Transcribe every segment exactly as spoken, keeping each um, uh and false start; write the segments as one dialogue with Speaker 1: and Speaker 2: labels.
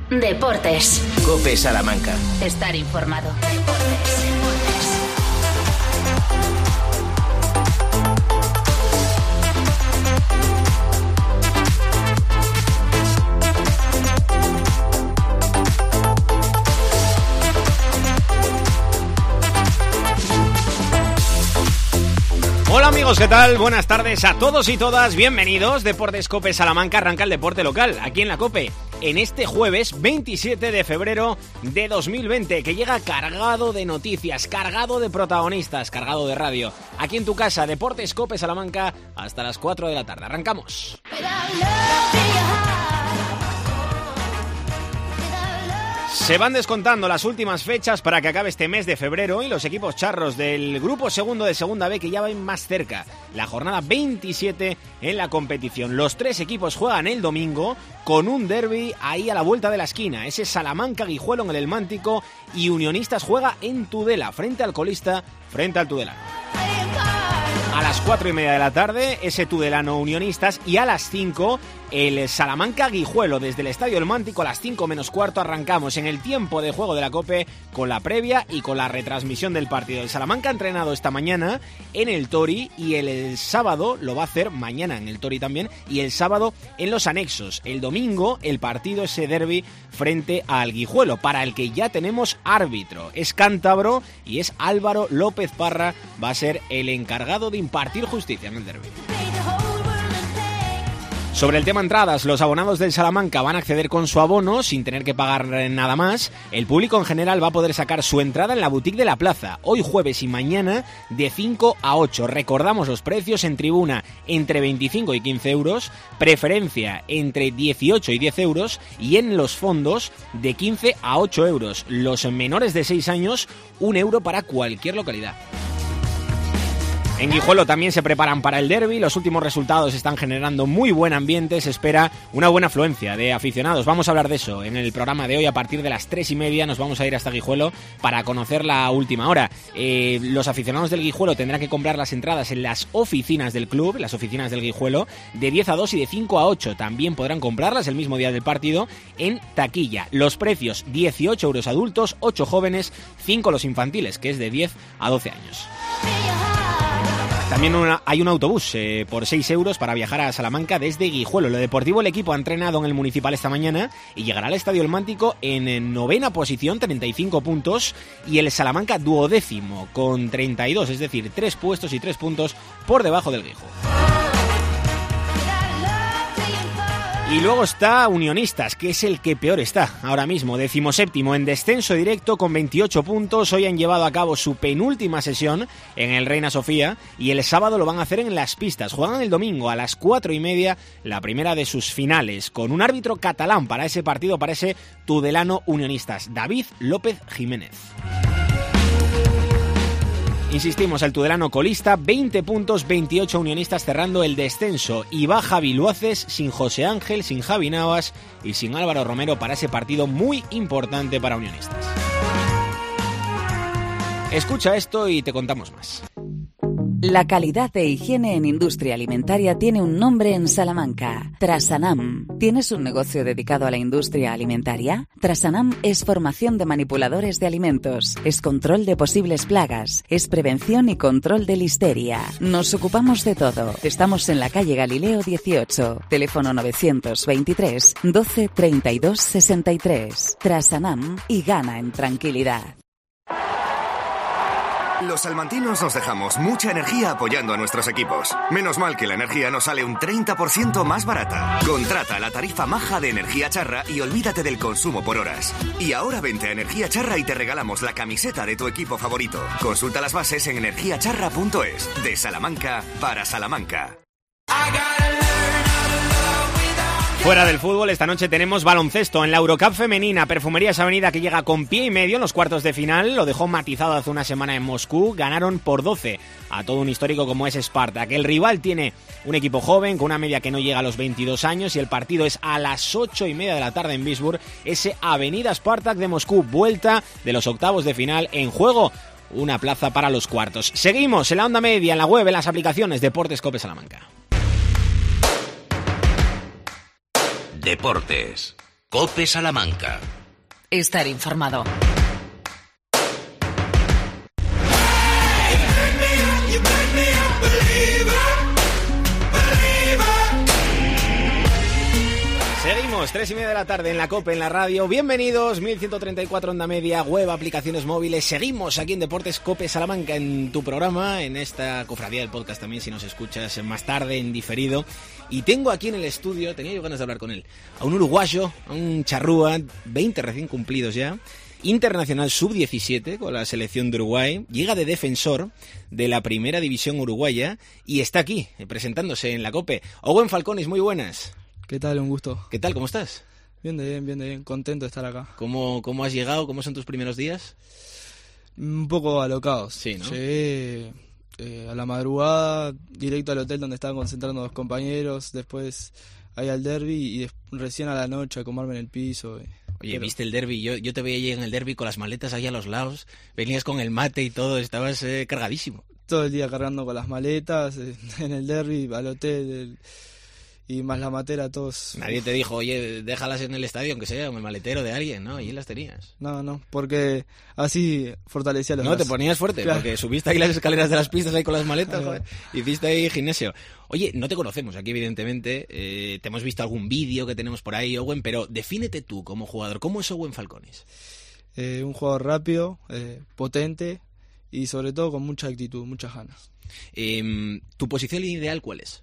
Speaker 1: Deportes.
Speaker 2: COPE Salamanca.
Speaker 1: Estar informado.
Speaker 3: Hola amigos, ¿qué tal? Buenas tardes a todos y todas, bienvenidos. Deportes COPE Salamanca, arranca el deporte local, aquí en la COPE, en este jueves veintisiete de febrero de dos mil veinte, que llega cargado de noticias, cargado de protagonistas, cargado de radio. Aquí en tu casa, Deportes COPE Salamanca, hasta las cuatro de la tarde. Arrancamos. Se van descontando las últimas fechas para que acabe este mes de febrero y los equipos charros del grupo segundo de Segunda B que ya ven más cerca. La jornada veintisiete en la competición. Los tres equipos juegan el domingo con un derbi ahí a la vuelta de la esquina. Ese Salamanca-Guijuelo en el Elmántico y Unionistas juega en Tudela, frente al colista, frente al tudelano. A las cuatro y media de la tarde, ese Tudelano Unionistas, y a las cinco, el Salamanca-Guijuelo. Desde el Estadio Elmántico a las cinco menos cuarto arrancamos en el tiempo de juego de la COPE con la previa y con la retransmisión del partido. El Salamanca ha entrenado esta mañana en el Tori y el, el sábado lo va a hacer mañana en el Tori también, y el sábado en los anexos. El domingo el partido, ese derbi frente al Guijuelo, para el que ya tenemos árbitro. Es cántabro y es Álvaro López Parra, va a ser el encargado de impartir justicia en el derbi. Sobre el tema entradas, los abonados del Salamanca van a acceder con su abono sin tener que pagar nada más. El público en general va a poder sacar su entrada en la boutique de la plaza, hoy jueves y mañana de cinco a ocho. Recordamos los precios: en tribuna entre veinticinco y quince euros, preferencia entre dieciocho y diez euros y en los fondos de quince a ocho euros. Los menores de seis años, un euro para cualquier localidad. En Guijuelo también se preparan para el derbi, los últimos resultados están generando muy buen ambiente, se espera una buena afluencia de aficionados. Vamos a hablar de eso en el programa de hoy. A partir de las tres y media nos vamos a ir hasta Guijuelo para conocer la última hora. Eh, los aficionados del Guijuelo tendrán que comprar las entradas en las oficinas del club, las oficinas del Guijuelo, de diez a dos y de cinco a ocho. También podrán comprarlas el mismo día del partido en taquilla. Los precios: dieciocho euros adultos, ocho jóvenes, cinco los infantiles, que es de diez a doce años. También una, hay un autobús eh, por seis euros para viajar a Salamanca desde Guijuelo. Lo deportivo, el equipo ha entrenado en el Municipal esta mañana y llegará al Estadio Elmántico en, en novena posición, treinta y cinco puntos, y el Salamanca duodécimo con treinta y dos, es decir, tres puestos y tres puntos por debajo del Guijuelo. Y luego está Unionistas, que es el que peor está ahora mismo, decimoséptimo en descenso directo con veintiocho puntos. Hoy han llevado a cabo su penúltima sesión en el Reina Sofía y el sábado lo van a hacer en Las Pistas. Juegan el domingo a las cuatro y media la primera de sus finales, con un árbitro catalán para ese partido, para ese Tudelano Unionistas, David López Jiménez. Insistimos, el Tudelano colista, veinte puntos, veintiocho Unionistas cerrando el descenso, y va Javi Luaces sin José Ángel, sin Javi Navas y sin Álvaro Romero para ese partido muy importante para Unionistas. Escucha esto y te contamos más.
Speaker 4: La calidad de higiene en industria alimentaria tiene un nombre en Salamanca: Trasanam. ¿Tienes un negocio dedicado a la industria alimentaria? Trasanam es formación de manipuladores de alimentos, es control de posibles plagas, es prevención y control de listeria. Nos ocupamos de todo. Estamos en la calle Galileo dieciocho, teléfono novecientos veintitrés, doce, treinta y dos, sesenta y tres. Trasanam, y gana en tranquilidad.
Speaker 5: Los salmantinos nos dejamos mucha energía apoyando a nuestros equipos. Menos mal que la energía nos sale un treinta por ciento más barata. Contrata la tarifa maja de Energía Charra y olvídate del consumo por horas. Y ahora vente a Energía Charra y te regalamos la camiseta de tu equipo favorito. Consulta las bases en energía charra punto es. De Salamanca para Salamanca.
Speaker 3: Fuera del fútbol, esta noche tenemos baloncesto en la Eurocup femenina. Perfumerías Avenida, que llega con pie y medio en los cuartos de final, lo dejó matizado hace una semana en Moscú. Ganaron por doce a todo un histórico como es Spartak. El rival tiene un equipo joven con una media que no llega a los veintidós años y el partido es a las ocho y media de la tarde en Visburg. Ese Avenida Spartak de Moscú, vuelta de los octavos de final, en juego una plaza para los cuartos. Seguimos en la onda media, en la web, en las aplicaciones Deportes COPE Salamanca.
Speaker 2: Deportes COPE Salamanca.
Speaker 4: Estar informado.
Speaker 3: Seguimos, tres y media de la tarde en la COPE, en la radio. Bienvenidos, mil ciento treinta y cuatro onda media, web, aplicaciones móviles. Seguimos aquí en Deportes COPE Salamanca, en tu programa, en esta cofradía del podcast también, si nos escuchas más tarde, en diferido. Y tengo aquí en el estudio, tenía yo ganas de hablar con él, a un uruguayo, a un charrúa, veinte recién cumplidos ya, internacional sub diecisiete con la selección de Uruguay, llega de defensor de la primera división uruguaya y está aquí, presentándose en la COPE. Owen Falcones, muy buenas.
Speaker 6: ¿Qué tal? Un gusto.
Speaker 3: ¿Qué tal? ¿Cómo estás?
Speaker 6: Bien de bien, bien de bien. Contento de estar acá.
Speaker 3: ¿Cómo, cómo has llegado? ¿Cómo son tus primeros días?
Speaker 6: Un poco alocados.
Speaker 3: Sí, ¿no?
Speaker 6: Llegué eh, a la madrugada, directo al hotel donde estaban concentrando los compañeros, después ahí al derbi y des- recién a la noche a comerme en el piso.
Speaker 3: Oye,
Speaker 6: Pero...
Speaker 3: ¿viste el derbi? Yo, yo te veía allí en el derbi con las maletas ahí a los lados, venías con el mate y todo, estabas eh, cargadísimo.
Speaker 6: Todo el día cargando con las maletas, eh, en el derbi, al hotel... El... Y más la matera, todos...
Speaker 3: Nadie te dijo, oye, déjalas en el estadio, aunque sea en el maletero de alguien, ¿no? Allí las tenías.
Speaker 6: No, no, porque así fortalecía los
Speaker 3: No,
Speaker 6: brazos.
Speaker 3: te ponías fuerte,
Speaker 6: Claro.
Speaker 3: porque subiste ahí las escaleras de las pistas ahí con las maletas,
Speaker 6: Ahí va.
Speaker 3: joder, hiciste ahí gimnasio. Oye, no te conocemos aquí, evidentemente, eh, te hemos visto algún vídeo que tenemos por ahí, Owen, pero defínete tú como jugador, ¿cómo es Owen Falcones?
Speaker 6: Eh, un jugador rápido, eh, potente y sobre todo con mucha actitud, muchas ganas.
Speaker 3: Eh, ¿Tu posición ideal cuál es?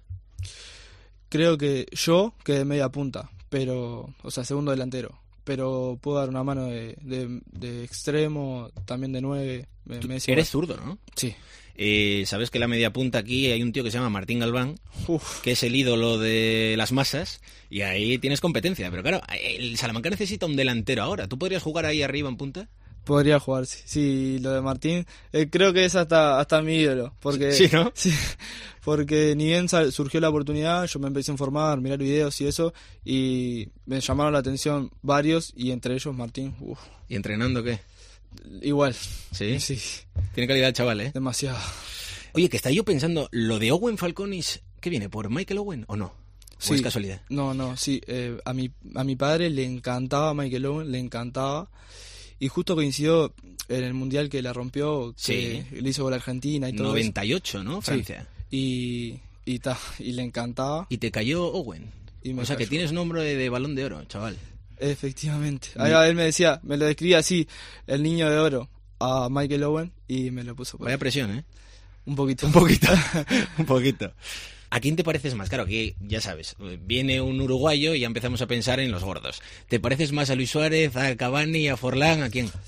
Speaker 6: Creo que yo quedé media punta, pero, o sea, segundo delantero. Pero puedo dar una mano de, de, de extremo, también de nueve. Me, me es
Speaker 3: Eres
Speaker 6: igual.
Speaker 3: zurdo, ¿no?
Speaker 6: Sí.
Speaker 3: Eh, Sabes que la media punta aquí hay un tío que se llama Martín Galván,
Speaker 6: Uf.
Speaker 3: que es el ídolo de las masas, y ahí tienes competencia. Pero claro, el Salamanca necesita un delantero ahora. ¿Tú podrías jugar ahí arriba en punta?
Speaker 6: Podría jugar, sí. Sí, lo de Martín, eh, creo que es hasta hasta mi ídolo. Porque,
Speaker 3: Sí, ¿no?
Speaker 6: Sí, porque ni bien sal- surgió la oportunidad, yo me empecé a informar, mirar videos y eso, y me llamaron la atención varios, y entre ellos Martín. Uf.
Speaker 3: ¿Y entrenando qué?
Speaker 6: Igual.
Speaker 3: ¿Sí?
Speaker 6: Sí,
Speaker 3: Tiene calidad el chaval, ¿eh?
Speaker 6: demasiado.
Speaker 3: Oye, que está yo pensando, ¿lo de Owen Falcones, qué viene? ¿Por Michael Owen o no? ¿O
Speaker 6: Sí.
Speaker 3: es casualidad?
Speaker 6: No, no, sí. Eh, a, mi, a mi padre le encantaba Michael Owen, le encantaba. Y justo coincidió en el mundial que la rompió, que
Speaker 3: Sí.
Speaker 6: le hizo gol a Argentina y todo
Speaker 3: noventa y ocho, ¿no?
Speaker 6: eso.
Speaker 3: Francia.
Speaker 6: Sí. Y, y, ta, y le encantaba.
Speaker 3: Y te cayó Owen.
Speaker 6: Y me
Speaker 3: O sea, que
Speaker 6: cayó.
Speaker 3: tienes nombre de, de balón de oro, chaval.
Speaker 6: Efectivamente.
Speaker 3: Mi-
Speaker 6: Ahí él me decía, me lo describía así, el niño de oro, a Michael Owen, y me lo puso por
Speaker 3: Vaya
Speaker 6: ahí.
Speaker 3: presión, ¿eh?
Speaker 6: Un poquito.
Speaker 3: Un poquito, un poquito. ¿A quién te pareces más? Claro, que ya sabes, viene un uruguayo y ya empezamos a pensar en los gordos. ¿Te pareces más a Luis Suárez, a Cavani, a Forlán, a quién?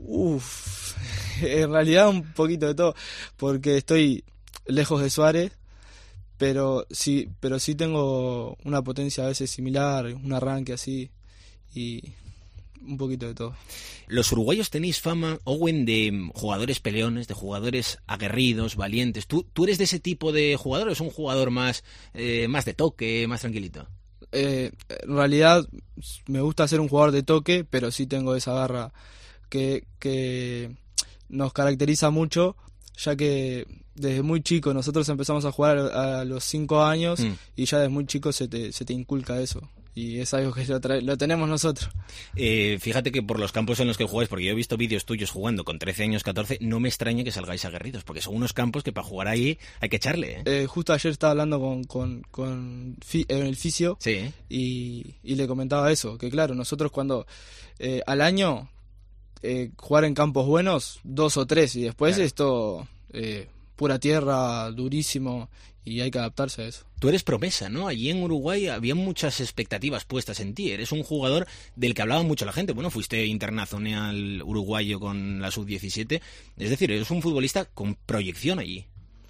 Speaker 6: Uf, en realidad un poquito de todo, porque estoy lejos de Suárez, pero sí, pero sí tengo una potencia a veces similar, un arranque así, y un poquito de todo.
Speaker 3: Los uruguayos tenéis fama, Owen, de jugadores peleones, de jugadores aguerridos, valientes. ¿Tú, tú eres de ese tipo de jugador o es un jugador más, eh, más de toque, más tranquilito?
Speaker 6: Eh, en realidad me gusta ser un jugador de toque, pero sí tengo esa garra que, que nos caracteriza mucho, ya que desde muy chico nosotros empezamos a jugar a, a los cinco años
Speaker 3: Mm.
Speaker 6: y ya desde muy chico se te, se te inculca eso. Y es algo que lo, trae- lo tenemos nosotros.
Speaker 3: Eh, fíjate que por los campos en los que jugáis, porque yo he visto vídeos tuyos jugando con trece años, catorce, no me extraña que salgáis aguerridos, porque son unos campos que para jugar ahí hay que echarle, ¿eh?
Speaker 6: Eh, justo ayer estaba hablando con, con, con fi- eh, el fisio
Speaker 3: Sí, ¿eh?
Speaker 6: y, y le comentaba eso, que claro, nosotros cuando eh, al año eh, jugar en campos buenos, dos o tres, y después
Speaker 3: Claro.
Speaker 6: esto eh, pura tierra, durísimo, y hay que adaptarse a eso.
Speaker 3: Tú eres promesa, ¿no? Allí en Uruguay había muchas expectativas puestas en ti. Eres un jugador del que hablaba mucho la gente. Bueno, fuiste internacional uruguayo con la sub diecisiete. Es decir, eres un futbolista con proyección allí.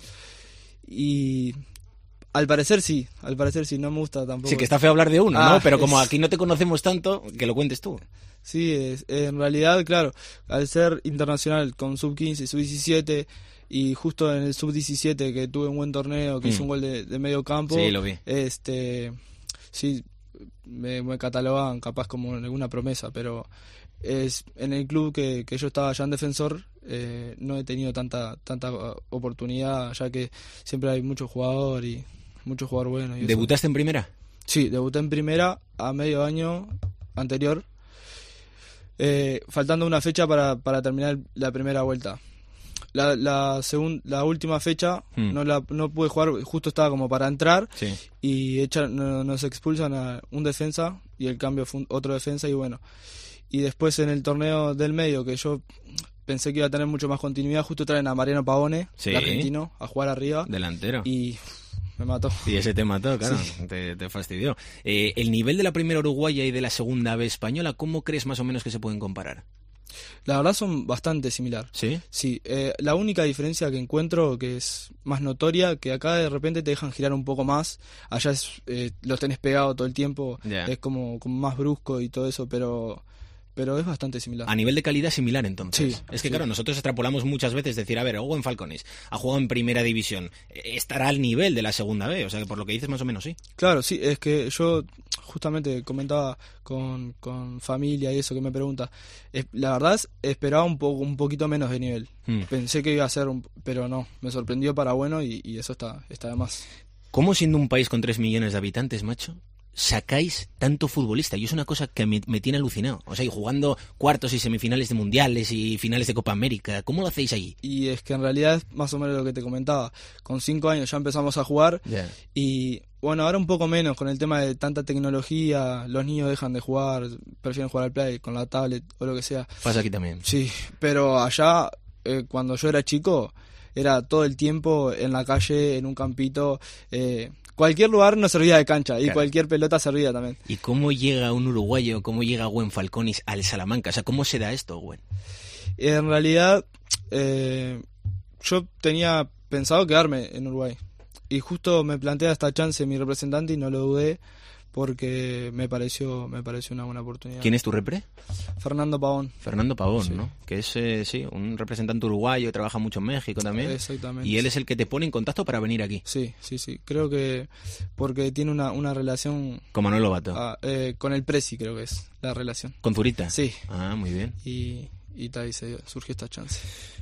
Speaker 6: Y al parecer sí, al parecer sí, no me gusta tampoco.
Speaker 3: Sí, que está feo hablar de uno,
Speaker 6: Ah,
Speaker 3: ¿no? Pero como
Speaker 6: es-
Speaker 3: aquí no te conocemos tanto, que lo cuentes tú.
Speaker 6: Sí, es- en realidad, claro, al ser internacional con sub quince y sub diecisiete, y justo en el sub diecisiete que tuve un buen torneo, que
Speaker 3: Mm.
Speaker 6: hice un gol de, de medio campo,
Speaker 3: Sí, lo vi.
Speaker 6: este sí, me, me catalogaban capaz como alguna promesa, pero es en el club que, que yo estaba ya en defensor, eh, no he tenido tanta tanta oportunidad, ya que siempre hay mucho jugador y mucho jugador bueno. Y eso.
Speaker 3: ¿Debutaste en primera?
Speaker 6: Sí, debuté en primera a medio año anterior, eh, faltando una fecha para, para terminar la primera vuelta. La la, segun, la última fecha hmm. no la no pude jugar, justo estaba como para entrar,
Speaker 3: sí.
Speaker 6: y echan, no, nos expulsan a un defensa y el cambio fue un, otro defensa, y bueno, y después en el torneo del medio, que yo pensé que iba a tener mucho más continuidad, justo traen a Mariano Pavone,
Speaker 3: sí.
Speaker 6: el argentino, a jugar arriba.
Speaker 3: Delantero.
Speaker 6: Y me mató.
Speaker 3: Y ese te mató, claro,
Speaker 6: sí.
Speaker 3: te, te fastidió. Eh, el nivel de la primera uruguaya y de la segunda B española, ¿cómo crees más o menos que se pueden comparar?
Speaker 6: La verdad son bastante similar.
Speaker 3: ¿Sí?
Speaker 6: Sí, eh, la única diferencia que encuentro, que es más notoria, que acá de repente te dejan girar un poco más, allá es, eh, los tenés pegado todo el tiempo,
Speaker 3: yeah.
Speaker 6: es como, como más brusco y todo eso, pero... Pero es bastante similar.
Speaker 3: A nivel de calidad similar, entonces.
Speaker 6: Sí,
Speaker 3: es que,
Speaker 6: sí.
Speaker 3: claro, nosotros extrapolamos muchas veces decir, a ver, Owen Falcones ha jugado en primera división, estará al nivel de la segunda B, o sea que por lo que dices más o menos sí.
Speaker 6: Claro, sí, es que yo justamente comentaba con, con familia y eso que me pregunta, es, la verdad es, esperaba un poco un poquito menos de nivel. Hmm. Pensé que iba a ser, un, pero no, me sorprendió para bueno y, y eso está, está de más.
Speaker 3: ¿Cómo siendo un país con tres millones de habitantes, macho, sacáis tanto futbolista? Y es una cosa que me, me tiene alucinado. O sea, y jugando cuartos y semifinales de mundiales y finales de Copa América, ¿cómo lo hacéis allí?
Speaker 6: Y es que en realidad es más o menos lo que te comentaba. Con cinco años ya empezamos a jugar, yeah. y bueno, ahora un poco menos con el tema de tanta tecnología, los niños dejan de jugar, prefieren jugar al play con la tablet o lo que sea.
Speaker 3: Pasa aquí también.
Speaker 6: Sí, pero allá, eh, cuando yo era chico, era todo el tiempo en la calle, en un campito, eh, cualquier lugar nos servía de cancha, y claro. cualquier pelota servía también.
Speaker 3: ¿Y cómo llega un uruguayo, cómo llega Owen Falcones al Salamanca? O sea, ¿cómo se da esto, Owen?
Speaker 6: En realidad, eh, yo tenía pensado quedarme en Uruguay. Y justo me plantea esta chance mi representante y no lo dudé, porque me pareció me pareció una buena oportunidad.
Speaker 3: ¿Quién es tu repre?
Speaker 6: Fernando Pavón.
Speaker 3: Fernando Pavón,
Speaker 6: sí.
Speaker 3: ¿no? Que es, eh, sí, un representante uruguayo, trabaja mucho en México también.
Speaker 6: Exactamente.
Speaker 3: Y él
Speaker 6: sí.
Speaker 3: es el que te pone en contacto para venir aquí.
Speaker 6: Sí, sí, sí. Creo que porque tiene una, una relación...
Speaker 3: Con Manuel Lobato.
Speaker 6: Ah, eh, con el Presi, creo que es la relación.
Speaker 3: ¿Con Zurita?
Speaker 6: Sí.
Speaker 3: Ah, muy bien.
Speaker 6: Y, y tal, y se surgió esta chance.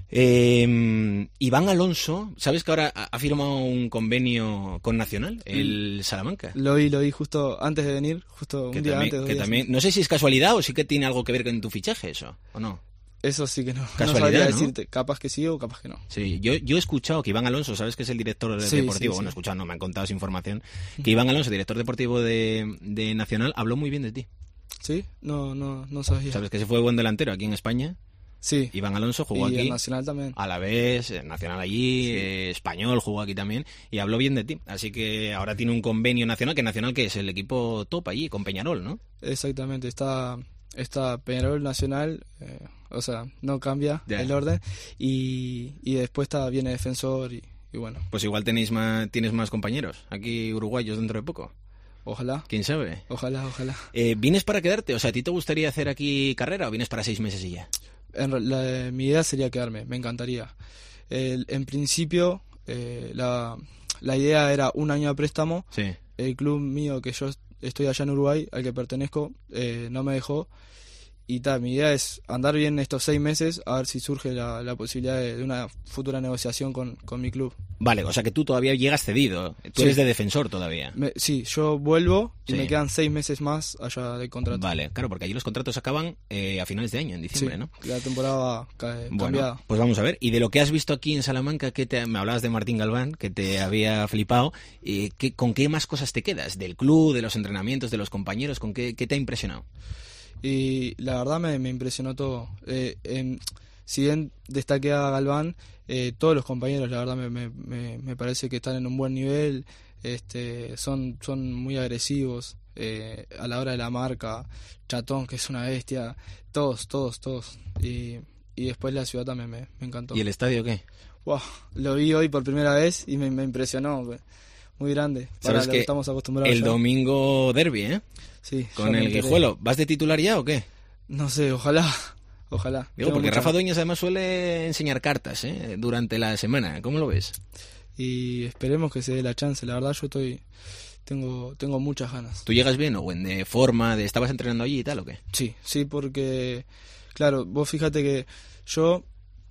Speaker 3: Eh, Iván Alonso, ¿sabes que ahora ha firmado un convenio con Nacional, el Salamanca?
Speaker 6: Lo vi, lo vi justo antes de venir, justo un
Speaker 3: que
Speaker 6: día
Speaker 3: también,
Speaker 6: antes. Dos
Speaker 3: que
Speaker 6: días
Speaker 3: también, no sé si es casualidad o sí que tiene algo que ver con tu fichaje eso, ¿o no?
Speaker 6: Eso sí que no.
Speaker 3: Casualidad,
Speaker 6: no sabría
Speaker 3: ¿no?
Speaker 6: decirte, capaz que sí o capaz que no.
Speaker 3: Sí, yo, yo he escuchado que Iván Alonso, ¿sabes que es el director
Speaker 6: sí,
Speaker 3: deportivo?
Speaker 6: Sí,
Speaker 3: bueno, he
Speaker 6: sí.
Speaker 3: escuchado, no me han contado esa información. Que Iván Alonso, director deportivo de, de Nacional, habló muy bien de ti.
Speaker 6: ¿Sí? No, no, no sabía.
Speaker 3: ¿Sabes que se fue buen delantero aquí en España?
Speaker 6: Sí.
Speaker 3: Iván Alonso jugó
Speaker 6: y
Speaker 3: aquí.
Speaker 6: Y Nacional también.
Speaker 3: A la vez, Nacional allí,
Speaker 6: sí.
Speaker 3: eh, Español jugó aquí también y habló bien de ti. Así que ahora tiene un convenio nacional, que Nacional que es el equipo top allí, con Peñarol, ¿no?
Speaker 6: Exactamente, está, está Peñarol, Nacional, eh, o sea, no cambia
Speaker 3: yeah.
Speaker 6: el orden, y, y después está, viene Defensor y, y bueno.
Speaker 3: Pues igual tenéis más, tienes más compañeros aquí uruguayos dentro de poco.
Speaker 6: Ojalá.
Speaker 3: ¿Quién sabe?
Speaker 6: Ojalá, ojalá.
Speaker 3: Eh, ¿Vienes para quedarte? O sea, ¿a ti te gustaría hacer aquí carrera o vienes para seis meses y ya?
Speaker 6: En, la, mi idea sería quedarme, me encantaría. El, en principio, eh, la, la idea era un año de préstamo.
Speaker 3: Sí.
Speaker 6: El club mío, que yo estoy allá en Uruguay, al que pertenezco, eh, no me dejó. Y tal, mi idea es andar bien estos seis meses, a ver si surge la, la posibilidad de, de una futura negociación con, con mi club.
Speaker 3: Vale, o sea que tú todavía llegas cedido. Tú
Speaker 6: sí.
Speaker 3: eres de Defensor todavía.
Speaker 6: Me, sí, yo vuelvo y
Speaker 3: sí.
Speaker 6: me quedan seis meses más allá del contrato.
Speaker 3: Vale, claro, porque allí los contratos acaban eh, a finales de año, en diciembre,
Speaker 6: sí,
Speaker 3: ¿no?
Speaker 6: La temporada cae,
Speaker 3: bueno,
Speaker 6: cambiada.
Speaker 3: Pues vamos a ver. Y de lo que has visto aquí en Salamanca, que te, me hablabas de Martín Galván, que te había flipado, eh, ¿qué, ¿con qué más cosas te quedas? ¿Del club, de los entrenamientos, de los compañeros? ¿Con qué, qué te ha impresionado?
Speaker 6: Y la verdad me, me impresionó todo. Eh, eh, si bien destaqué a Galván, eh, todos los compañeros, la verdad me, me, me parece que están en un buen nivel, este, son, son muy agresivos eh, a la hora de la marca. Chatón, que es una bestia, todos, todos, todos. Y, y después la ciudad también me, me encantó.
Speaker 3: ¿Y el estadio qué?
Speaker 6: Wow, lo vi hoy por primera vez y me, me impresionó. Muy grande. Para
Speaker 3: ¿Sabes
Speaker 6: lo
Speaker 3: que
Speaker 6: que estamos acostumbrados
Speaker 3: el
Speaker 6: ya.
Speaker 3: Domingo derbi, ¿eh?
Speaker 6: Sí.
Speaker 3: Con el Guijuelo. ¿Vas de titular ya o qué?
Speaker 6: No sé, ojalá. Ojalá.
Speaker 3: Digo,
Speaker 6: Tengo
Speaker 3: porque
Speaker 6: mucha...
Speaker 3: Rafa Dueñas además suele enseñar cartas, ¿eh? Durante la semana. ¿Cómo lo ves?
Speaker 6: Y esperemos que se dé la chance. La verdad yo estoy... Tengo tengo muchas ganas.
Speaker 3: ¿Tú llegas bien o en de forma? De, ¿Estabas entrenando allí y tal o qué?
Speaker 6: Sí, sí, porque... Claro, vos fíjate que yo...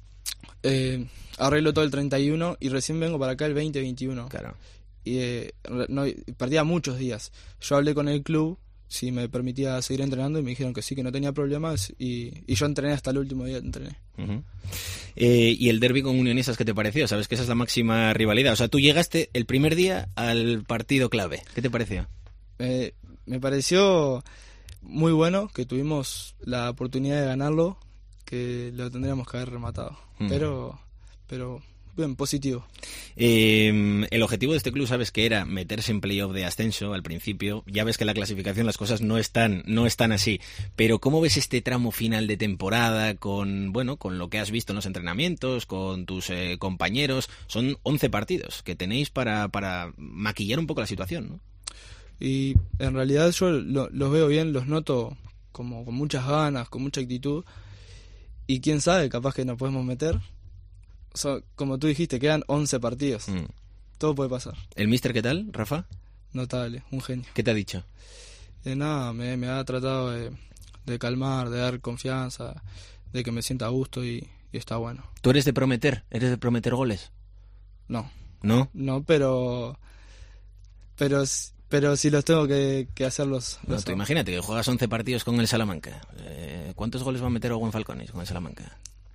Speaker 6: Eh, arreglo todo el treinta y uno y recién vengo para acá el veinte veintiuno.
Speaker 3: Claro.
Speaker 6: Y eh, no, perdía muchos días. Yo hablé con el club si me permitía seguir entrenando y me dijeron que sí, que no tenía problemas y, y yo entrené hasta el último día, entrené.
Speaker 3: Uh-huh. Eh, ¿Y el derbi con Unionistas qué te pareció? Sabes que esa es la máxima rivalidad. O sea, tú llegaste el primer día al partido clave. ¿Qué te pareció?
Speaker 6: Eh, me pareció muy bueno, que tuvimos la oportunidad de ganarlo, que lo tendríamos que haber rematado. Uh-huh. Pero, pero bien, positivo.
Speaker 3: Eh, el objetivo de este club, sabes que era meterse en playoff de ascenso al principio. Ya ves que en la clasificación las cosas no están, no están así. Pero ¿cómo ves este tramo final de temporada con, bueno, con lo que has visto en los entrenamientos, con tus eh, compañeros? Son once partidos que tenéis para, para maquillar un poco la situación, ¿no?
Speaker 6: Y en realidad yo lo, los veo bien, los noto como con muchas ganas, con mucha actitud. Y quién sabe, capaz que nos podemos meter. O sea, como tú dijiste, quedan once partidos. Mm. Todo puede pasar.
Speaker 3: ¿El míster qué tal, Rafa?
Speaker 6: Notable, un genio.
Speaker 3: ¿Qué te ha dicho?
Speaker 6: Eh, nada, me, me ha tratado de, de calmar, de dar confianza, de que me sienta a gusto y, y está bueno.
Speaker 3: ¿Tú eres de prometer? ¿Eres de prometer goles?
Speaker 6: No.
Speaker 3: ¿No?
Speaker 6: No, pero... Pero... Pero si los tengo que, que hacer los...
Speaker 3: No,
Speaker 6: los
Speaker 3: tú imagínate que juegas once partidos con el Salamanca. Eh, ¿Cuántos goles va a meter Owen Falconis con el Salamanca?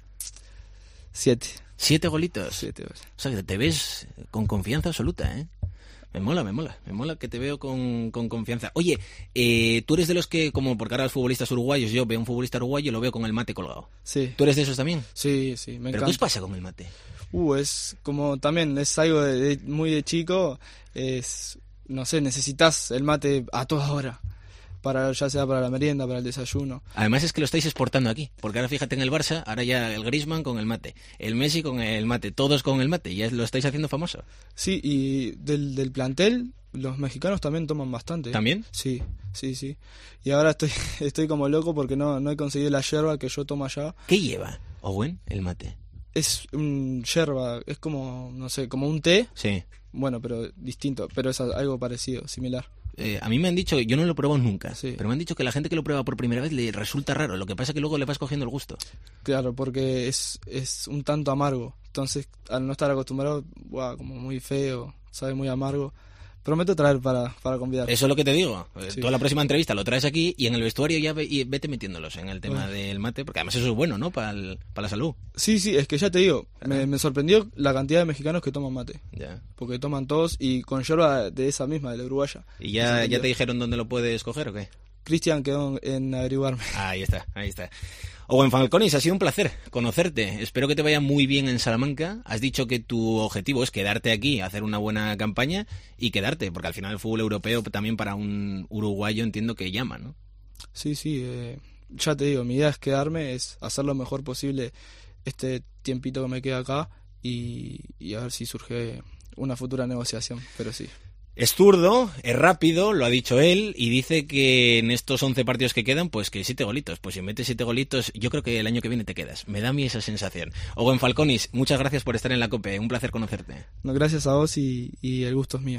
Speaker 6: Siete.
Speaker 3: ¿Siete golitos?
Speaker 6: Siete goles.
Speaker 3: O sea, que te ves con confianza absoluta, ¿eh? Me mola, me mola. Me mola que te veo con, con confianza. Oye, eh, tú eres de los que, como porque ahora los futbolistas uruguayos, yo veo un futbolista uruguayo y lo veo con el mate colgado.
Speaker 6: Sí.
Speaker 3: ¿Tú eres de esos también?
Speaker 6: Sí, sí, me
Speaker 3: ¿Pero
Speaker 6: encanta.
Speaker 3: qué os pasa con el mate?
Speaker 6: Uh, es como también, es algo de, de, muy de chico, es... No sé, necesitas el mate a toda hora, para, ya sea para la merienda, para el desayuno.
Speaker 3: Además es que lo estáis exportando aquí, porque ahora fíjate en el Barça, ahora ya el Griezmann con el mate, el Messi con el mate, todos con el mate, ya lo estáis haciendo famoso.
Speaker 6: Sí, y del, del plantel, los mexicanos también toman bastante.
Speaker 3: ¿También?
Speaker 6: Sí, sí, sí. Y ahora estoy estoy como loco porque no, no he conseguido la yerba que yo tomo allá.
Speaker 3: ¿Qué lleva, Owen, el mate?
Speaker 6: Es un yerba, es como, no sé, como un té.
Speaker 3: Sí.
Speaker 6: Bueno, pero distinto, pero es algo parecido, similar.
Speaker 3: Eh, a mí me han dicho, yo no lo he probado nunca,
Speaker 6: sí.
Speaker 3: pero me han dicho que la gente que lo prueba por primera vez le resulta raro, lo que pasa es que luego le vas cogiendo el gusto.
Speaker 6: Claro, porque es, es un tanto amargo, entonces al no estar acostumbrado, wow, como muy feo, sabe muy amargo. Prometo traer para, para convidar.
Speaker 3: Eso es lo que te digo.
Speaker 6: Sí.
Speaker 3: Toda la próxima entrevista lo traes aquí y en el vestuario ya ve, y vete metiéndolos en el tema
Speaker 6: bueno.
Speaker 3: del mate, porque además eso es bueno, ¿no? Para para la salud.
Speaker 6: Sí, sí, es que ya te digo, me, me sorprendió la cantidad de mexicanos que toman mate.
Speaker 3: Ya.
Speaker 6: Porque toman todos y con yerba de esa misma, de la uruguaya.
Speaker 3: ¿Y ya, ya te dijeron dónde lo puedes coger o qué?
Speaker 6: Cristian quedó en averiguarme.
Speaker 3: Ahí está, ahí está. Owen Falconis, ha sido un placer conocerte. Espero que te vaya muy bien en Salamanca. Has dicho que tu objetivo es quedarte aquí, hacer una buena campaña y quedarte, porque al final el fútbol europeo también para un uruguayo entiendo que llama, ¿no?
Speaker 6: Sí, sí, eh, ya te digo, mi idea es quedarme, es hacer lo mejor posible este tiempito que me queda acá y, y a ver si surge una futura negociación, pero sí.
Speaker 3: Es zurdo, es rápido, lo ha dicho él, y dice que en estos once partidos que quedan, pues que siete golitos. Pues si metes siete golitos, yo creo que el año que viene te quedas. Me da a mí esa sensación. Owen Falconis, muchas gracias por estar en la COPE. Un placer conocerte.
Speaker 6: No, gracias a vos y, y el gusto es mío.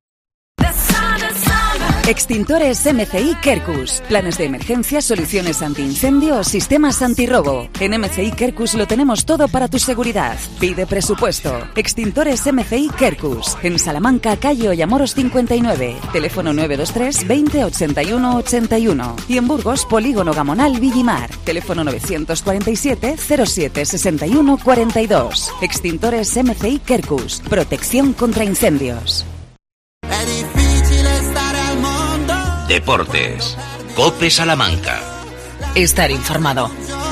Speaker 4: Extintores M C I Kerkus. Planes de emergencia, soluciones antiincendio o sistemas antirrobo. En M C I Kerkus lo tenemos todo para tu seguridad. Pide presupuesto. Extintores M C I Kerkus. En Salamanca, calle Ollamoros cincuenta y nueve. Teléfono nueve dos tres veinte ochenta y uno ochenta y uno. Y en Burgos, Polígono Gamonal Villimar. Teléfono novecientos cuarenta y siete cero siete sesenta y uno cuarenta y dos. Extintores M C I Kerkus. Protección contra incendios.
Speaker 2: Deportes. COPE Salamanca.
Speaker 1: Estar informado.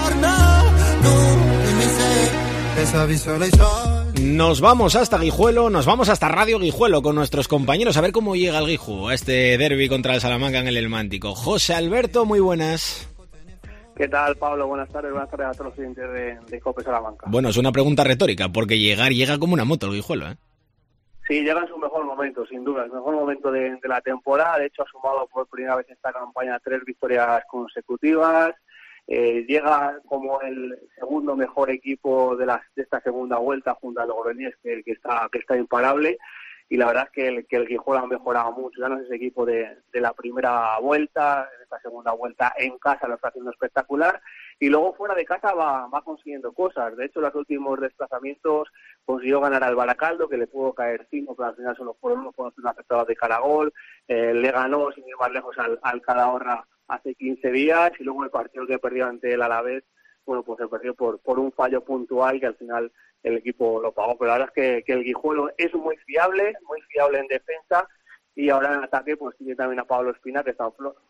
Speaker 3: Nos vamos hasta Guijuelo, nos vamos hasta Radio Guijuelo con nuestros compañeros a ver cómo llega el Guijú a este derbi contra el Salamanca en el Elmántico. José Alberto, muy buenas.
Speaker 7: ¿Qué tal, Pablo? Buenas tardes, buenas tardes a todos los oyentes de, de COPE Salamanca.
Speaker 3: Bueno, es una pregunta retórica, porque llegar llega como una moto el Guijuelo, ¿eh?
Speaker 7: Sí, llega en su mejor momento, sin duda, el mejor momento de, de la temporada. De hecho, ha sumado por primera vez esta campaña tres victorias consecutivas. Eh, llega como el segundo mejor equipo de, la, de esta segunda vuelta junto al Logroñés, que, que está que está imparable. Y la verdad es que el, que el Guijuelo ha mejorado mucho. Ya no es ese equipo de, de la primera vuelta, en esta segunda vuelta en casa lo está haciendo espectacular. y luego fuera de casa va, va consiguiendo cosas. De hecho, en los últimos desplazamientos consiguió ganar al Baracaldo, que le pudo caer cinco, pero al final solo fueron unos por un afectado de cara a gol. Eh, le ganó, sin ir más lejos, al, al Calahorra hace quince días, y luego el partido que perdió ante el Alavés, bueno, pues se perdió por, por un fallo puntual que al final el equipo lo pagó. Pero la verdad es que, que el Guijuelo es muy fiable, muy fiable en defensa, y ahora en ataque pues tiene también a Pablo Espina, que está en flor.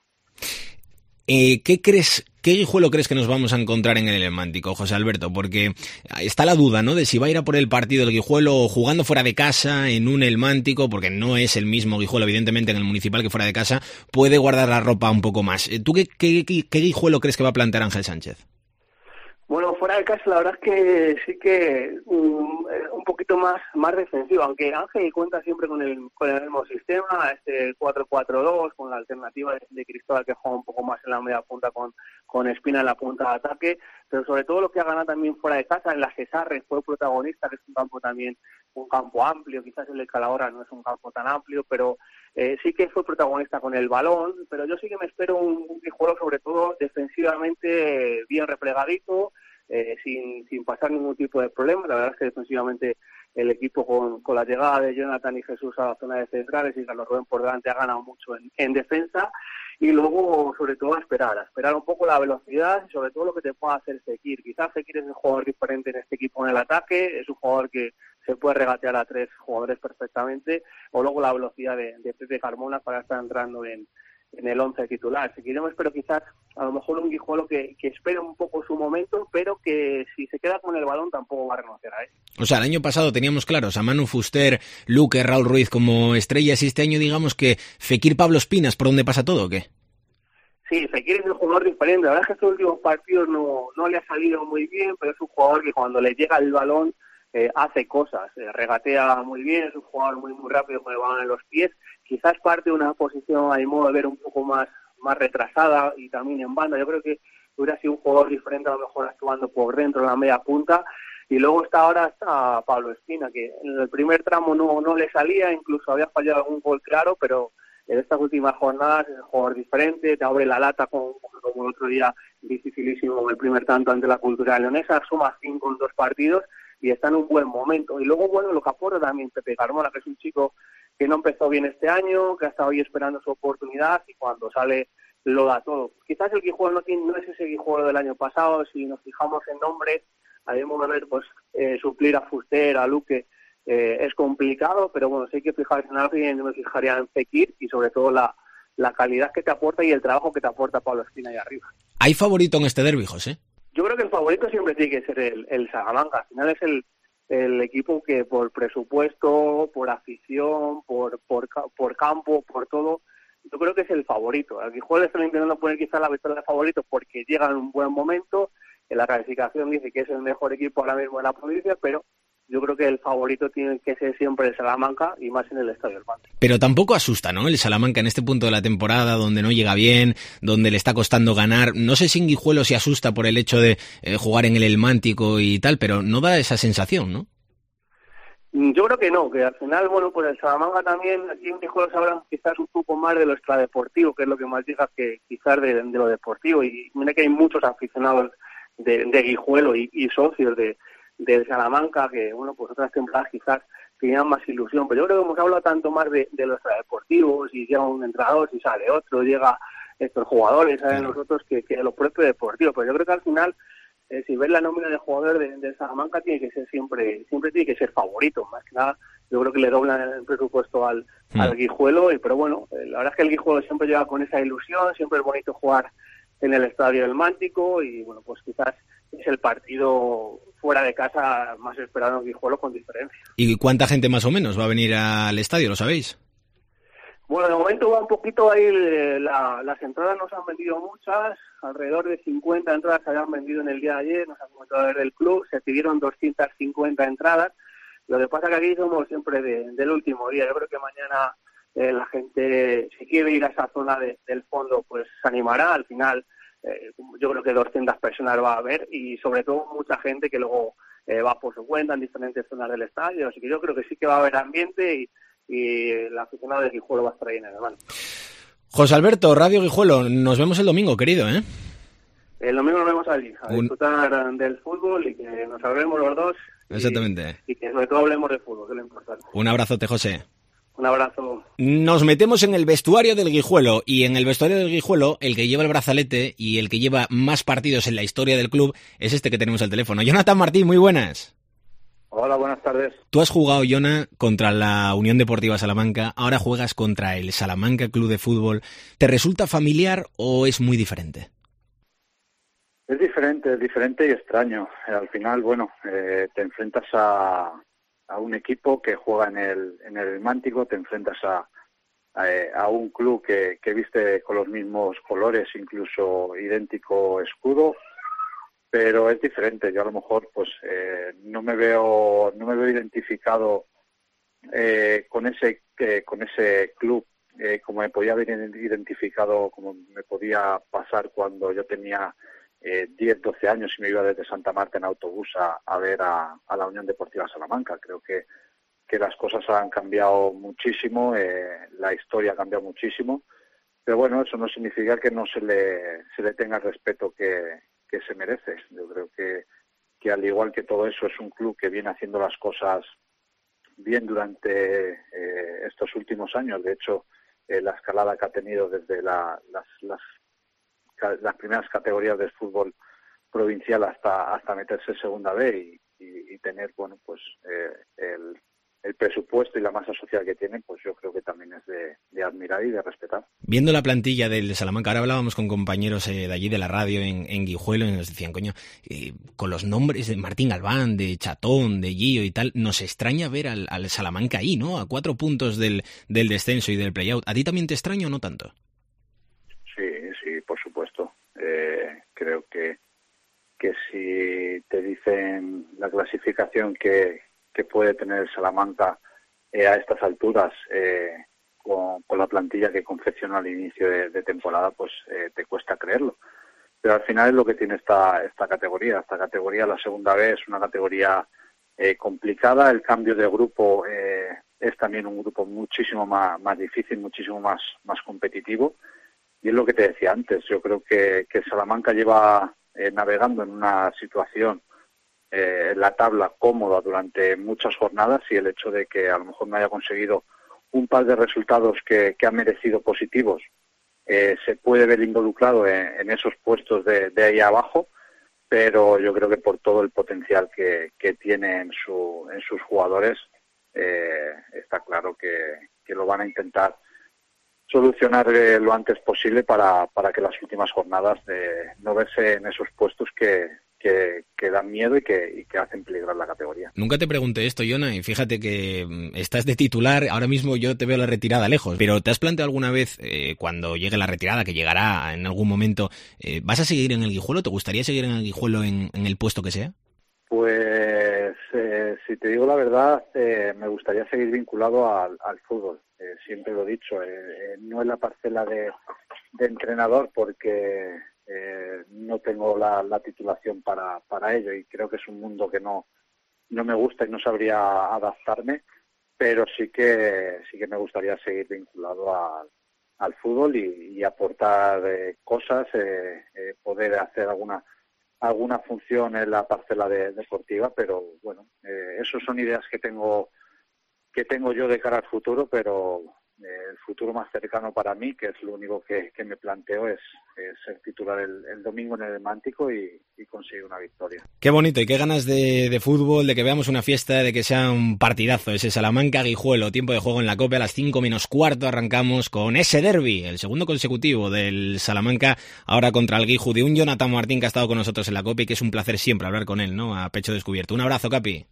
Speaker 3: Eh, ¿Qué crees, qué Guijuelo crees que nos vamos a encontrar en el Elmántico, José Alberto? Porque está la duda, ¿no?, de si va a ir a por el partido del Guijuelo jugando fuera de casa en un Elmántico, porque no es el mismo Guijuelo, evidentemente, en el Municipal que fuera de casa, puede guardar la ropa un poco más. ¿Tú qué, qué, qué, qué Guijuelo crees que va a plantear Ángel Sánchez?
Speaker 7: Bueno, fuera de casa la verdad es que sí que um, un poquito más más defensivo, aunque Ángel cuenta siempre con el con el mismo sistema, este cuatro cuatro dos, con la alternativa de, de Cristóbal, que juega un poco más en la media punta con, con Espina en la punta de ataque, pero sobre todo lo que ha ganado también fuera de casa, en la Cesarre fue protagonista, que es un campo también, un campo amplio, quizás el de Calahorra no es un campo tan amplio, pero eh, sí que fue protagonista con el balón, pero yo sí que me espero un, un Guijuelo sobre todo defensivamente eh, bien replegadito, Eh, sin, sin pasar ningún tipo de problema. La verdad es que defensivamente el equipo con, con la llegada de Jonathan y Jesús a la zona de centrales y Carlos Rubén por delante ha ganado mucho en, en defensa, y luego sobre todo a esperar, a esperar un poco la velocidad y sobre todo lo que te pueda hacer Fekir. Quizás Fekir es un jugador diferente en este equipo en el ataque, es un jugador que se puede regatear a tres jugadores perfectamente, o luego la velocidad de, de Pepe Carmona para estar entrando en en el once titular. Así que yo me espero quizás a lo mejor un Guijuelo que, que espere un poco su momento, pero que si se queda con el balón tampoco va a renunciar a él.
Speaker 3: O sea, el año pasado teníamos claros a Manu Fuster, Luque, Raúl Ruiz como estrellas, y este año digamos que Fekir, Pablo Espinas, ¿por dónde pasa todo o qué?
Speaker 7: Sí, Fekir es un jugador diferente. La verdad es que estos últimos partidos no, no le ha salido muy bien, pero es un jugador que cuando le llega el balón eh, hace cosas, eh, regatea muy bien, es un jugador muy muy rápido con el balón en los pies. Quizás parte de una posición, a mi modo de ver, un poco más, más retrasada y también en banda. Yo creo que hubiera sido un jugador diferente, a lo mejor actuando por dentro en la media punta. Y luego está ahora está Pablo Espina, que en el primer tramo no, no le salía, incluso había fallado algún gol claro, pero en estas últimas jornadas es un jugador diferente, te abre la lata con, como el otro día, dificilísimo el primer tanto ante la Cultural Leonesa, suma cinco en dos partidos y está en un buen momento. Y luego, bueno, lo que aporta también Pepe Carmona, que es un chico que no empezó bien este año, que ha estado ahí esperando su oportunidad y cuando sale lo da todo. Quizás el Guijuelo no, tiene, no es ese Guijuelo del año pasado, si nos fijamos en nombre, habíamos de ver pues eh, suplir a Fuster, a Luque, eh, es complicado, pero bueno, si hay que fijarse en alguien, yo me fijaría en Fekir y sobre todo la, la calidad que te aporta y el trabajo que te aporta Pablo Espina ahí arriba.
Speaker 3: ¿Hay favorito en este derbi, José?
Speaker 7: Yo creo que el favorito siempre tiene que ser el, el Salamanca. Al final es el, el equipo que por presupuesto, por afición, por, por, por campo, por todo, yo creo que es el favorito. Al Guijuelo están intentando poner quizás la victoria de favorito porque llega en un buen momento. En la clasificación dice que es el mejor equipo ahora mismo en la provincia, pero yo creo que el favorito tiene que ser siempre el Salamanca y más en el Estadio del Pante.
Speaker 3: Pero tampoco asusta, ¿no?, el Salamanca en este punto de la temporada donde no llega bien, donde le está costando ganar. No sé si en Guijuelo se asusta por el hecho de eh, jugar en el Elmántico y tal, pero no da esa sensación, ¿no?
Speaker 7: Yo creo que no, que al final, bueno, pues el Salamanca también, aquí en Guijuelo sabrán quizás un poco más de lo extradeportivo, que es lo que más digas que quizás de, de lo deportivo. Y mira que hay muchos aficionados de, de Guijuelo y, y socios de del Salamanca, que bueno, pues otras temporadas quizás tenían más ilusión, pero yo creo que hemos hablado tanto más de, de los deportivos, si llega un entrenador, si sale otro, llega estos jugadores, salen nosotros que, que los propios deportivos, pero yo creo que al final, eh, si ves la nómina de jugadores de, de Salamanca, tiene que ser siempre, siempre tiene que ser favorito, más que nada, yo creo que le doblan el presupuesto al, mm. al Guijuelo, y, pero bueno, eh, la verdad es que el Guijuelo siempre llega con esa ilusión, siempre es bonito jugar en el Estadio del Mántico, y bueno, pues quizás es el partido fuera de casa más esperado en Guijuelo con diferencia.
Speaker 3: ¿Y cuánta gente más o menos va a venir al estadio, lo sabéis?
Speaker 7: Bueno, de momento va un poquito ahí, la, las entradas nos han vendido muchas, alrededor de cincuenta entradas se habían vendido en el día de ayer, nos han comentado desde el club, se pidieron doscientas cincuenta entradas, lo que pasa que aquí somos siempre de, del último día, yo creo que mañana eh, la gente, si quiere ir a esa zona de, del fondo, pues se animará, al final eh, yo creo que doscientas personas va a haber y sobre todo mucha gente que luego eh, va por su cuenta en diferentes zonas del estadio, así que yo creo que sí que va a haber ambiente y y el aficionado de Guijuelo va a estar ahí en el mano.
Speaker 3: José Alberto, Radio Guijuelo, nos vemos el domingo, querido, ¿eh?
Speaker 7: El domingo nos vemos allí, a
Speaker 3: Un...
Speaker 7: disfrutar del fútbol y que nos hablemos los dos.
Speaker 3: Exactamente.
Speaker 7: Y, y que sobre todo hablemos de fútbol, que es lo importante.
Speaker 3: Un abrazote, José.
Speaker 7: Un abrazo.
Speaker 3: Nos metemos en el vestuario del Guijuelo, y en el vestuario del Guijuelo el que lleva el brazalete y el que lleva más partidos en la historia del club es este que tenemos al teléfono. Jonathan Martín, muy buenas.
Speaker 8: Hola, buenas tardes.
Speaker 3: Tú has jugado, Jona, contra la Unión Deportiva Salamanca, ahora juegas contra el Salamanca Club de Fútbol. ¿Te resulta familiar o es muy diferente?
Speaker 8: Es diferente, es diferente y extraño. Al final, bueno, eh, te enfrentas a... a un equipo que juega en el en el Mántico, te enfrentas a, a, a un club que, que viste con los mismos colores, incluso idéntico escudo, pero es diferente. Yo a lo mejor pues eh, no me veo no me veo identificado eh, con ese eh, con ese club eh, como me podía haber identificado, como me podía pasar cuando yo tenía Eh, diez, doce años y me iba desde Santa Marta en autobús a, a ver a, a la Unión Deportiva Salamanca. Creo que, que las cosas han cambiado muchísimo, eh, la historia ha cambiado muchísimo, pero bueno, eso no significa que no se le, se le tenga el respeto que, que se merece. Yo creo que, que al igual que todo eso es un club que viene haciendo las cosas bien durante eh, estos últimos años. De hecho, eh, la escalada que ha tenido desde la, las, las las primeras categorías del fútbol provincial hasta hasta meterse en segunda B y, y, y tener bueno pues eh, el, el presupuesto y la masa social que tienen, pues yo creo que también es de, de admirar y de respetar.
Speaker 3: Viendo la plantilla del Salamanca, ahora hablábamos con compañeros eh, de allí de la radio en, en Guijuelo y nos decían, coño, eh, con los nombres de Martín Galván, de Chatón, de Gio y tal, nos extraña ver al, al Salamanca ahí, ¿no? A cuatro puntos del, del descenso y del playout. ¿A ti también te extraña o no tanto?
Speaker 8: Sí, sí, por supuesto. Eh, creo que que si te dicen la clasificación que, que puede tener el Salamanca eh, a estas alturas, eh, con, con la plantilla que confeccionó al inicio de, de temporada, pues eh, te cuesta creerlo. Pero al final es lo que tiene esta esta categoría. Esta categoría, la segunda vez, es una categoría eh, complicada. El cambio de grupo eh, es también un grupo muchísimo más, más difícil, muchísimo más, más competitivo. Y es lo que te decía antes, yo creo que, que Salamanca lleva eh, navegando en una situación eh, en la tabla cómoda durante muchas jornadas, y el hecho de que a lo mejor no haya conseguido un par de resultados que, que han merecido positivos eh, se puede ver involucrado en, en esos puestos de, de ahí abajo, pero yo creo que por todo el potencial que, que tiene en, su, en sus jugadores eh, está claro que, que lo van a intentar solucionar eh, lo antes posible para, para que las últimas jornadas de no verse en esos puestos que, que, que dan miedo y que, y que hacen peligrar la categoría.
Speaker 3: Nunca te pregunté esto, Jona, y fíjate que estás de titular, ahora mismo yo te veo la retirada lejos, pero ¿te has planteado alguna vez, eh, cuando llegue la retirada, que llegará en algún momento, eh, ¿vas a seguir en el Guijuelo? ¿Te gustaría seguir en el Guijuelo en, en el puesto que sea?
Speaker 8: Pues, eh, si te digo la verdad, eh, me gustaría seguir vinculado al, al fútbol. Eh, siempre lo he dicho, eh, eh, no es la parcela de, de entrenador porque eh, no tengo la, la titulación para, para ello, y creo que es un mundo que no, no me gusta y no sabría adaptarme, pero sí que sí que me gustaría seguir vinculado al, al fútbol y, y aportar eh, cosas, eh, eh, poder hacer alguna alguna función en la parcela de, deportiva, pero bueno, eh, esos son ideas que tengo que tengo yo de cara al futuro, pero eh, el futuro más cercano para mí, que es lo único que, que me planteo, es, es ser titular el, el domingo en el Mántico y, y conseguir una victoria.
Speaker 3: Qué bonito, y qué ganas de, de fútbol, de que veamos una fiesta, de que sea un partidazo, ese Salamanca-Guijuelo, tiempo de juego en la Copa, a las cinco menos cuarto arrancamos con ese derbi, el segundo consecutivo del Salamanca, ahora contra el Guiju, de un Jonathan Martín que ha estado con nosotros en la Copa y que es un placer siempre hablar con él, ¿no? A pecho descubierto. Un abrazo, Capi.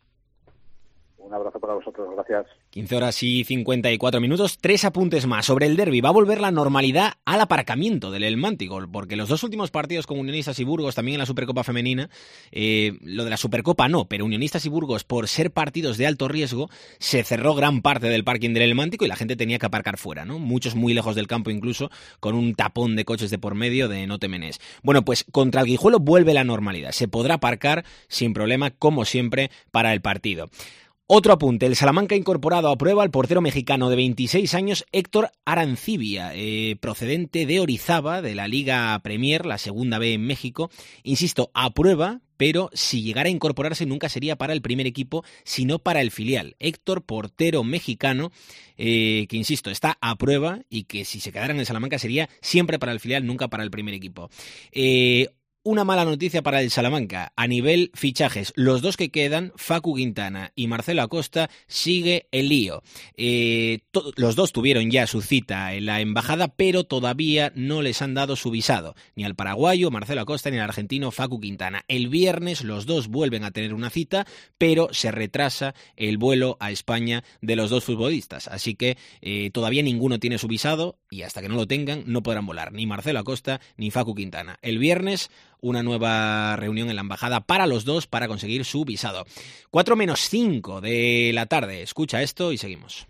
Speaker 8: Un abrazo para vosotros, gracias.
Speaker 3: quince horas y cincuenta y cuatro minutos, tres apuntes más sobre el derbi. Va a volver la normalidad al aparcamiento del El Mántico, porque los dos últimos partidos con Unionistas y Burgos, también en la Supercopa Femenina, eh, lo de la Supercopa no, pero Unionistas y Burgos, por ser partidos de alto riesgo, se cerró gran parte del parking del El Mántico y la gente tenía que aparcar fuera, ¿no? Muchos muy lejos del campo incluso, con un tapón de coches de por medio de no te menes. Bueno, pues contra el Guijuelo vuelve la normalidad, se podrá aparcar sin problema, como siempre, para el partido. Otro apunte, el Salamanca ha incorporado a prueba al portero mexicano de veintiséis años Héctor Arancibia, eh, procedente de Orizaba, de la Liga Premier, la segunda B en México. Insisto, a prueba, pero si llegara a incorporarse nunca sería para el primer equipo, sino para el filial. Héctor, portero mexicano, eh, que insisto, está a prueba y que si se quedara en el Salamanca sería siempre para el filial, nunca para el primer equipo. Eh... Una mala noticia para el Salamanca. A nivel fichajes, los dos que quedan, Facu Quintana y Marcelo Acosta, sigue el lío. Eh, to- los dos tuvieron ya su cita en la embajada, pero todavía no les han dado su visado. Ni al paraguayo Marcelo Acosta ni al argentino Facu Quintana. El viernes los dos vuelven a tener una cita, pero se retrasa el vuelo a España de los dos futbolistas. Así que eh, todavía ninguno tiene su visado y hasta que no lo tengan no podrán volar. Ni Marcelo Acosta ni Facu Quintana. El viernes una nueva reunión en la embajada para los dos para conseguir su visado. cuatro menos cinco de la tarde. Escucha esto y seguimos.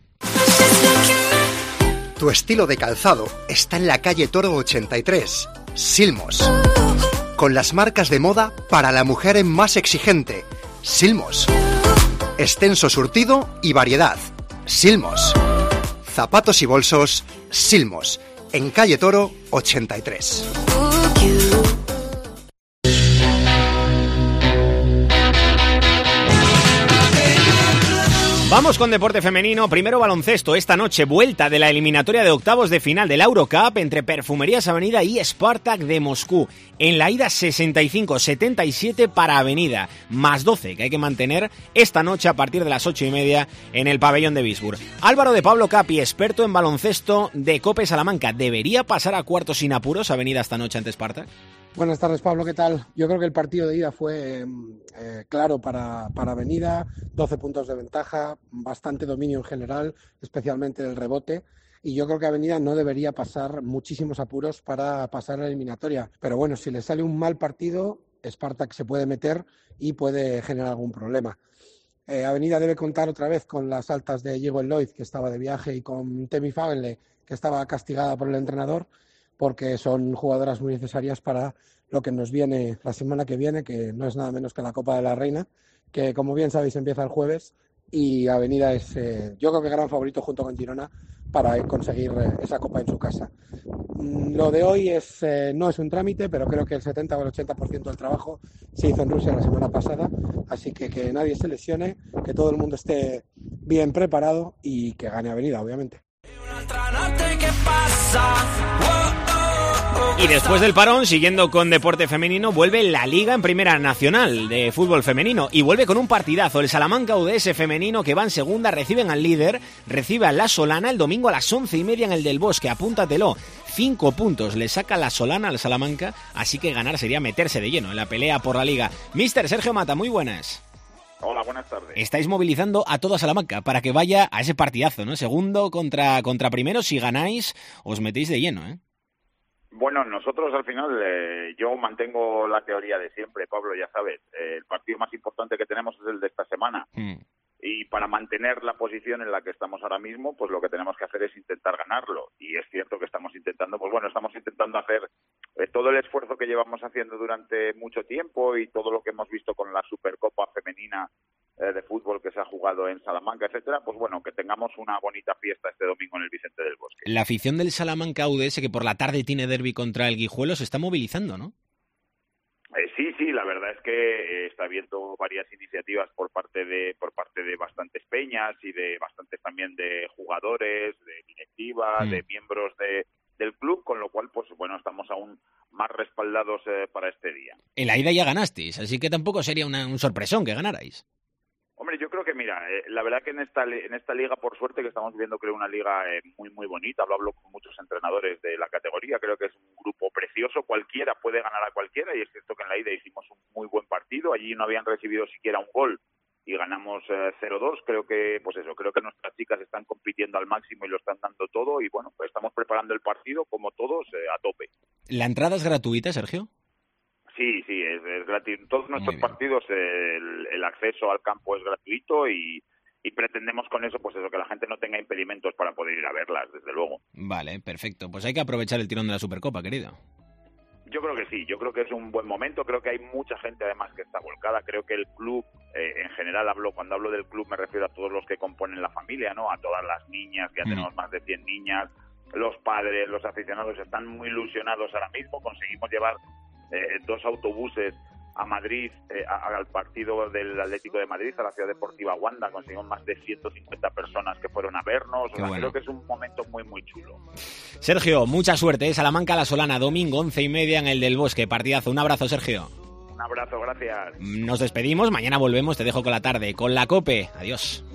Speaker 9: Tu estilo de calzado está en la calle Toro ochenta y tres, Silmos. Con las marcas de moda para la mujer más exigente, Silmos. Extenso surtido y variedad, Silmos. Zapatos y bolsos, Silmos. En calle Toro ochenta y tres.
Speaker 3: Vamos con deporte femenino. Primero baloncesto. Esta noche vuelta de la eliminatoria de octavos de final del Eurocup entre Perfumerías Avenida y Spartak de Moscú. En la ida sesenta y cinco setenta y siete para Avenida, más doce que hay que mantener esta noche a partir de las ocho y media en el pabellón de Bisburg. Álvaro de Pablo Capi, experto en baloncesto de Cope Salamanca. ¿Debería pasar a cuartos sin apuros Avenida esta noche ante Spartak?
Speaker 10: Buenas tardes, Pablo, ¿qué tal? Yo creo que el partido de ida fue eh, claro para, para Avenida, doce puntos de ventaja, bastante dominio en general, especialmente el rebote, y yo creo que Avenida no debería pasar muchísimos apuros para pasar a la eliminatoria. Pero bueno, si le sale un mal partido, Spartak se puede meter y puede generar algún problema. Eh, Avenida debe contar otra vez con las altas de Jewel Lloyd, que estaba de viaje, y con Temi Fagenle, que estaba castigada por el entrenador, porque son jugadoras muy necesarias para lo que nos viene la semana que viene, que no es nada menos que la Copa de la Reina, que como bien sabéis empieza el jueves, y Avenida es, eh, yo creo que gran favorito junto con Girona para conseguir eh, esa Copa en su casa. Mm, lo de hoy es eh, no es un trámite, pero creo que el setenta o el ochenta por ciento del trabajo se hizo en Rusia la semana pasada, así que que nadie se lesione, que todo el mundo esté bien preparado y que gane Avenida, obviamente.
Speaker 3: Y después del parón, siguiendo con deporte femenino, vuelve la Liga en Primera Nacional de fútbol femenino y vuelve con un partidazo. El Salamanca U D S femenino, que va en segunda, reciben al líder, recibe a la Solana el domingo a las once y media en el del Bosque. Apúntatelo, cinco puntos le saca la Solana al Salamanca, así que ganar sería meterse de lleno en la pelea por la Liga. Mister Sergio Mata, muy buenas.
Speaker 11: Hola, buenas tardes.
Speaker 3: Estáis movilizando a toda Salamanca para que vaya a ese partidazo, ¿no? Segundo contra, contra primero, si ganáis, os metéis de lleno, ¿eh?
Speaker 11: Bueno, nosotros al final, eh, yo mantengo la teoría de siempre, Pablo, ya sabes, eh, el partido más importante que tenemos es el de esta semana. Mm. Y para mantener la posición en la que estamos ahora mismo, pues lo que tenemos que hacer es intentar ganarlo. Y es cierto que estamos intentando, pues bueno, estamos intentando hacer eh, todo el esfuerzo que llevamos haciendo durante mucho tiempo y todo lo que hemos visto con la Supercopa femenina eh, de fútbol que se ha jugado en Salamanca, etcétera, pues bueno, que tengamos una bonita fiesta este domingo en el Vicente del Bosque.
Speaker 3: La afición del Salamanca U D S, que por la tarde tiene derbi contra el Guijuelo, se está movilizando, ¿no?
Speaker 11: Eh, sí, sí, la verdad es que eh, está habiendo varias iniciativas por parte de por parte de bastantes peñas y de bastantes también de jugadores, de directiva, mm. de miembros de, del club, con lo cual, pues bueno, estamos aún más respaldados eh, para este día.
Speaker 3: En la ida ya ganasteis, así que tampoco sería una, un sorpresón que ganarais.
Speaker 11: Hombre, yo creo que, mira, eh, la verdad que en esta en esta liga, por suerte, que estamos viendo, creo, una liga eh, muy, muy bonita. Lo hablo con muchos entrenadores de la categoría. Creo que es un grupo precioso. Cualquiera puede ganar a cualquiera. Y es cierto que en la ida hicimos un muy buen partido. Allí no habían recibido siquiera un gol y ganamos eh, cero dos. Creo que, pues eso, creo que nuestras chicas están compitiendo al máximo y lo están dando todo. Y bueno, pues estamos preparando el partido, como todos, eh, a tope.
Speaker 3: ¿La entrada es gratuita, Sergio?
Speaker 11: Sí, sí, es, es gratuito. Todos nuestros partidos, el, el acceso al campo es gratuito y, y pretendemos con eso, pues eso, que la gente no tenga impedimentos para poder ir a verlas, desde luego.
Speaker 3: Vale, perfecto. Pues hay que aprovechar el tirón de la Supercopa, querido.
Speaker 11: Yo creo que sí, yo creo que es un buen momento, creo que hay mucha gente además que está volcada, creo que el club Eh, en general, hablo cuando hablo del club me refiero a todos los que componen la familia, ¿no? A todas las niñas, que ya mm. tenemos más de cien niñas, los padres, los aficionados están muy ilusionados ahora mismo. Conseguimos llevar eh, dos autobuses a Madrid, eh, a, al partido del Atlético de Madrid, a la Ciudad Deportiva Wanda. Conseguimos más de ciento cincuenta personas que fueron a vernos. O sea, bueno. Creo que es un momento muy, muy chulo.
Speaker 3: Sergio, mucha suerte, ¿eh? Salamanca La Solana, domingo once y media en el del Bosque. Partidazo. Un abrazo, Sergio.
Speaker 11: Un abrazo, gracias.
Speaker 3: Nos despedimos, mañana volvemos, te dejo con la tarde, con la COPE. Adiós.